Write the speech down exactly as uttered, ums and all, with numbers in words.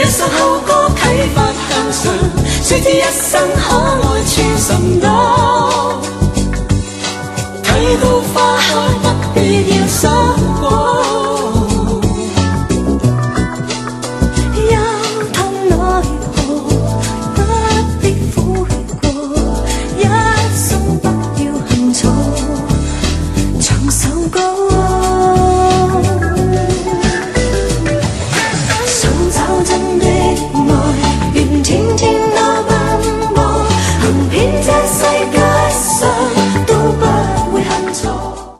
首后歌啟發向上，須知一生可愛存甚多。睇到花開。